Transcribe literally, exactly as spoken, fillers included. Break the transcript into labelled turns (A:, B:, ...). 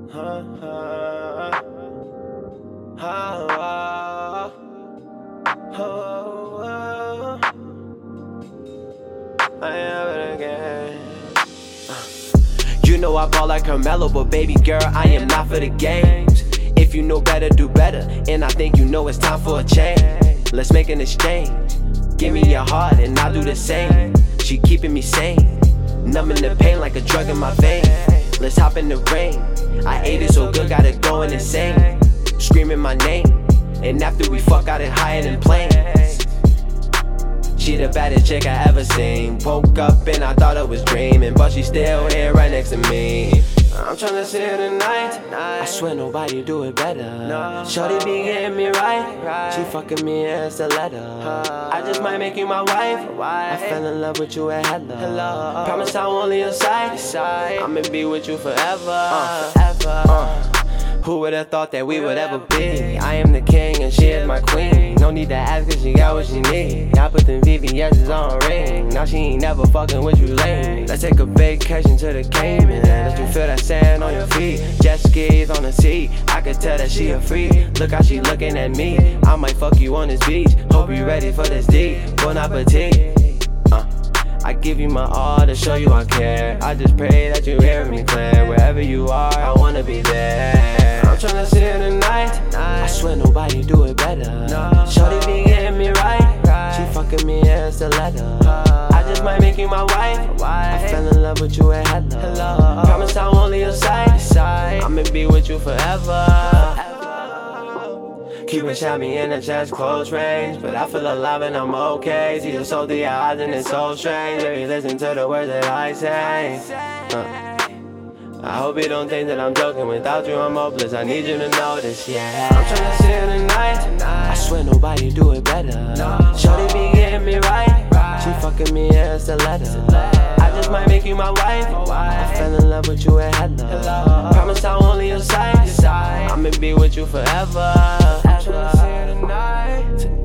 A: I am it again. You know I ball like Carmelo, but baby girl, I am not for the games. If you know better, do better, and I think you know it's time for a change. Let's make an exchange. Give me your heart and I'll do the same. She keeping me sane, numbing the pain like a drug in my vein. Let's hop in the rain. I ate it so good, got it going insane. Screaming my name, and after we fuck, got it higher than planes. She the baddest chick I ever seen. Woke up and I thought I was dreaming, but she still here right next to me. I'm tryna see her tonight. I swear nobody do it better. Shorty be getting me right. She fucking me in stiletto. I just might make you my wife. I fell in love with you at hello. Promise I won't leave your side. I'ma be with you forever. Uh, forever. Uh. Who would've thought that we would ever be? I am the king and she is my queen. No need to ask cause she got what she need. I put them V V S's on ring. Now she ain't never fucking with you lame. Let's take a vacation to the Cayman. Let you feel that sand on your feet. Jet skis on the sea. I could tell that she a freak. Look how she looking at me. I might fuck you on this beach. Hope you ready for this deep. Bon appetit. Uh. I give you my all to show you I care. I just pray that you hear me clear. Wherever you are, I wanna be there. I'm tryna see her tonight. I swear nobody do it better. Shorty be getting me right. She fucking me in stiletto. I just might make you my wife. I fell in love with you at hello. Promise I won't leave your side. I'ma be with you forever. Keeping shot me in the chest, close range. But I feel alive and I'm okay. See the soul through your eyes and it's so strange. Baby, listen to the words that I say. uh. I hope you don't think that I'm joking. Without you I'm hopeless, I need you to know this, yeah. I'm tryna see her tonight. I swear nobody do it better. Shorty be getting me right. She fucking me in stiletto. I just might make you my wife. I fell in love with you at hello. Promise I won't leave your side. I'ma be with you forever. I'm tryna see her tonight.